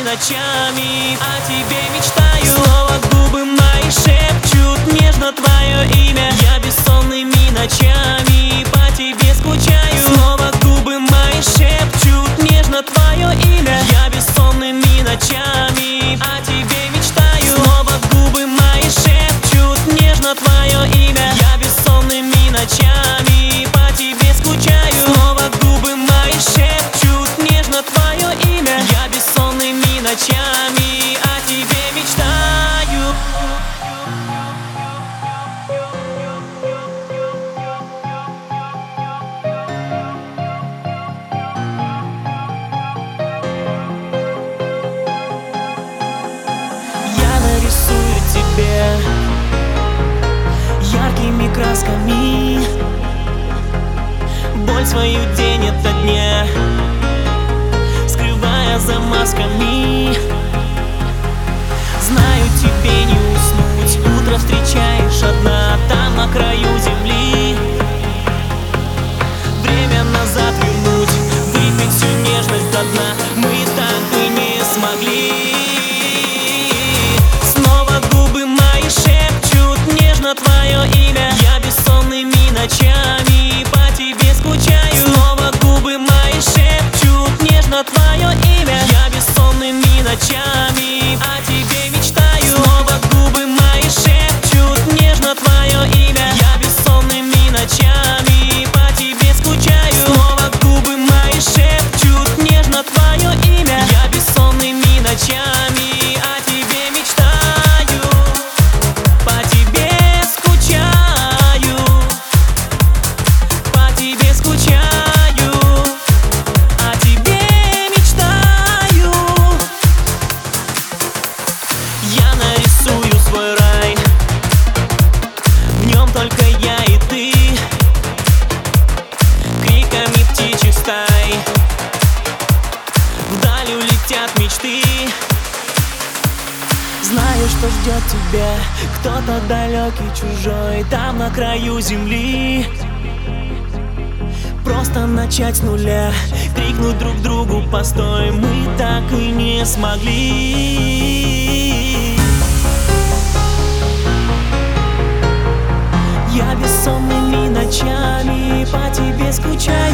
ночами о тебе мечтаю. Снова губы мои шепчут нежно твое имя. Я бессонными ночами по тебе скучаю. Снова губы мои шепчут нежно твое имя. Я бессонными ночами о тебе мечтаю. Снова губы мои шепчут нежно твое имя. Я бессонными ночами по тебе скучаю. Снова губы мои шепчут нежно твое имя. Я бессонными ночами о тебе мечтаю. Я нарисую тебе яркими красками боль свою день ото дня, скрывая за масками. Знаю, тебе не уснуть, утро встречаешь одна там на краю земли. Время назад вернуть, выпить всю нежность до дна мы так и не смогли. Снова губы мои шепчут нежно твое имя. Я бессонными ночами по тебе скучаю. Снова губы мои шепчут нежно твое имя. Я бессонными ночами о тебе мечтаю. Снова губы мои шепчут нежно твое имя. Я бессонными ночами по тебе скучаю. Снова губы мои шепчут нежно твое имя. Я бессонными ночами о тебе мечтаю. По тебе скучаю. По тебе скучаю. О тебе мечтаю. Я нарисую свой рай, в нем только я и ты, криками птичьих стай вдаль улетят мечты. Знаю, что ждет тебя кто-то далекий, чужой, там на краю земли. Просто начать с нуля, крикнуть друг другу постой, мы так и не смогли. Я бессонными ночами по тебе скучаю.